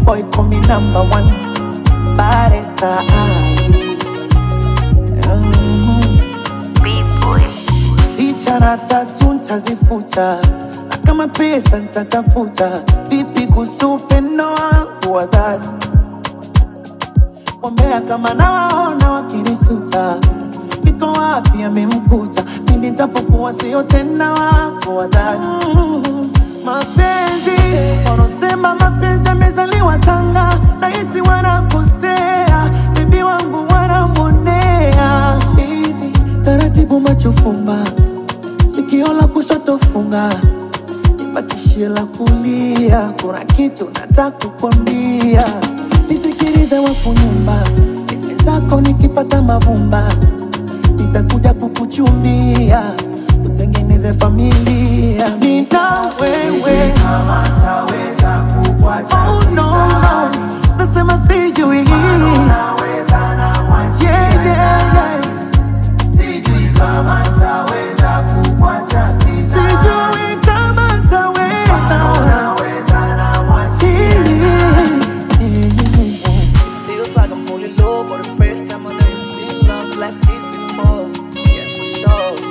boy call me number one. Paresa B-boy. Ichara tatu ntazifuta, na kama pesa ntatafuta. Vipi kuhusu upendo wangu wa dhati? Wambea kama nawaona wakinisuta, iko wapi amemkuta? Mimi nitapokuwa sio tena wako wa dhati. Mapenzi wanaosema mapenzi yamezaliwa Tanga, nahisi wanakosea. Bibi wangu wanamwonea. Bibi taratibu macho fumba, sikio la kushoto funga, nibakishie la kulia. Kuna kitu nataka kukwambia, nisikilize wakunyumba. Dime zako nikipata mavumba, nitakuja kukuchumbia, utengeneze familia. Nina wewe kama taweza kukuacha. oh no, no. Nasema sijui Unaweza na mwachi yeah. Sijui kama taweza kukuacha sisa. Sijui kama taweza. Unaweza na mwachi It feels like I'm falling low for the first time. I've never seen love like this before. Yes, for sure.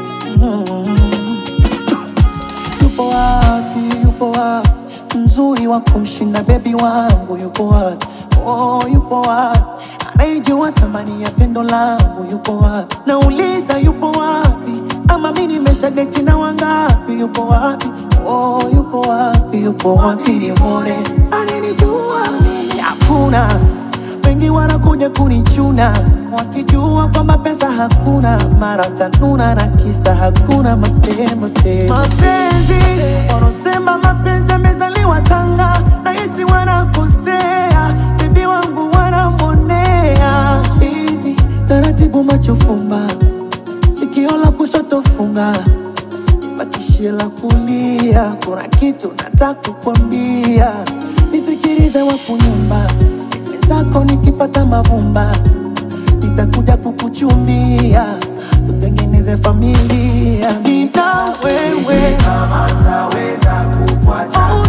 Yupo wapi, yupo wapi mzuri wa kumshinda baby wangu? Yupo wapi, oh yupo wapi anayejua thamani ya pendo langu? Yupo wapi, nauliza yupo wapi? Ama mimi nimeshadeti na wangapi? Yupo wapi, oh yupo wapi, yupo wapi nimuone? Ananijua mimi hakuna, wengi wanakuja kunichuna wakijua kwamba pesa hakuna, mara tanuna na kisa hakuna mapenzi. Mapenzi wanaosema mapenzi yamezaliwa Tanga, nahisi wanakosea. Bibi wangu wanamwonea. Bibi taratibu macho fumba, sikio la kushoto funga, nibakishie la kulia. Kuna kitu nataka kukwambia, nisikilize wakunyumba. Dime zako nikipata mavumba, nitakuja kukuchumbia, utengeneze familia. Nina wewe kama taweza kukuacha. oh